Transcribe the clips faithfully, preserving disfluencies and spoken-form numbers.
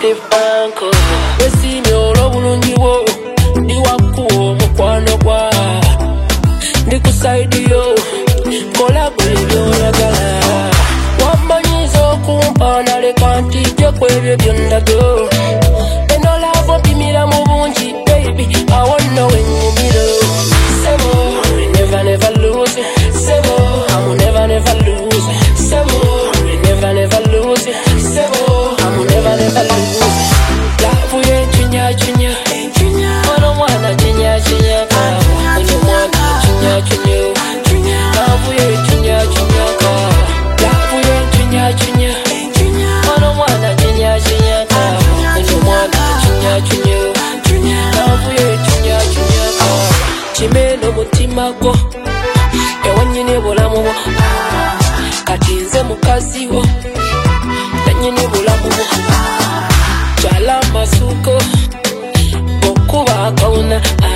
Steve Banko Wesimi olo bulungi wo Ndi wakuo mukwano kwa Ndi kusaidi yo Kola kwe byonagala Wamanyizo kumpa naleka ntijje kwebyo byondago Eno lavo mpimira mu bungi baby I wanna know when you middle Sebo I will never never lose Sebo I will never never lose Sebo I will never never lose Sebo I will never never lose Love ye chunya chunya Ono mwana chunya chunya Ono mwana chunya chunya Love ye chunya chunya Love ye chunya chunya Ono mwana chunya chunya Ono mwana chunya chunya Love ye chunya chunya Chimeno mutima go Ewanyine bulamu bo Kati nze mukazi wo Nanyine bulamu bo Chala masuko Okuba akauna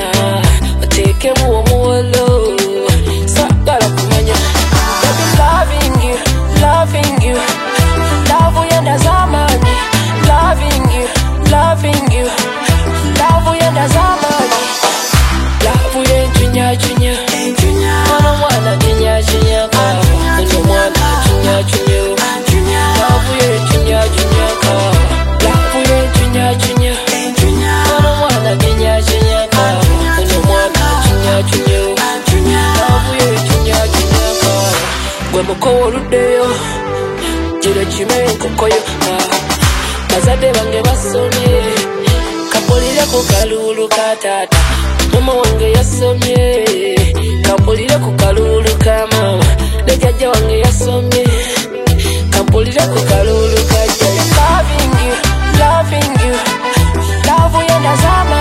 Oteke muwo muwolo Sakala kumanya Baby loving you, loving you Love yenda zamani Loving you, loving you Love yenda zamani Love ye chunya chunya Mwana mwana chunya chunya Mwana mwana chunya chunya Love ye chunya chunya Love ye chunya chunya Mwana mwana chunya chunya Mwana mwana chunya chunya Love ye chunya chunya Gwe mukowo ludeyo Jiro chime nkokoyo Bazade bange basomye Kapulire ku kalulu ka tata Mama wange yasomye Kampulire ku kalulu ka mama Ne jajja wange yasomye Kampulire ku kalulu ka jajja Loving you, loving you Love yenda zama